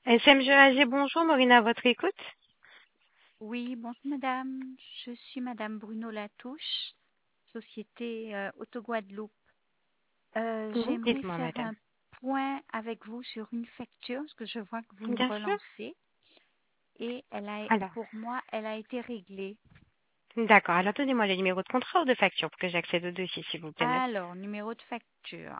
SMG AG, bonjour, Maureen à votre écoute. Oui, bonjour madame. Je suis madame Bruno Latouche, société Auto Guadeloupe. J'aimerais Dites-moi, faire madame. un point avec vous sur une facture, parce que je vois que vous me Bien sûr. relancez et Alors, pour moi, elle a été réglée. d'accord. Alors, donnez-moi le numéro de contrat ou de facture pour que j'accède au dossier, s'il vous plaît, madame. Alors, numéro de facture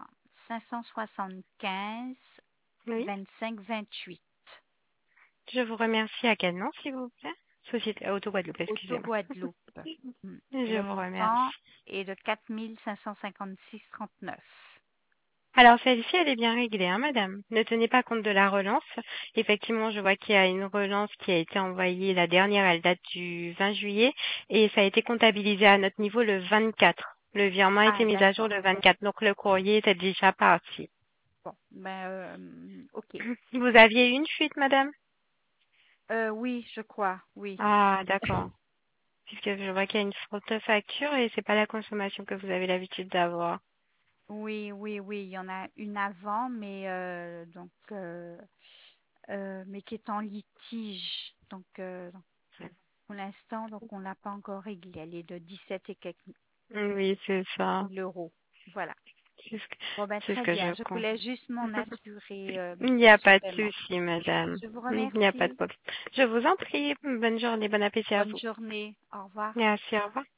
575 Oui. 25 28. Je vous remercie. À quel nom, s'il vous plaît? Société Auto-Guadeloupe, Auto excusez-moi. Guadeloupe. Je Le vous montant remercie. est de 4 556,39. Alors, celle-ci, elle est bien réglée, hein, madame. Ne tenez pas compte de la relance. Effectivement, je vois qu'il y a une relance qui a été envoyée. La dernière, elle date du 20 juillet et ça a été comptabilisé à notre niveau le 24. Le virement a été Ah, mis à jour d'accord. le 24, donc le courrier était déjà parti. Bon, ok. Vous aviez eu une fuite, madame? Oui, je crois, oui. Ah, d'accord. Puisque je vois qu'il y a une faute facture et c'est pas la consommation que vous avez l'habitude d'avoir. Oui, oui, oui, il y en a une avant, mais qui est en litige. Pour l'instant, donc on l'a pas encore réglée. Elle est de 17 et quelques Oui, c'est ça. mille euros. Voilà. C'est ce que, Bon, ben, c'est ce très que bien. je Je compte. voulais juste m'en assurer Il n'y de a ce pas de paiement. souci, madame. Je vous Il n'y a pas de remercie. problème. Je vous en prie. Bonne journée, bon appétit à Bonne vous. journée. Au revoir. Merci, au revoir.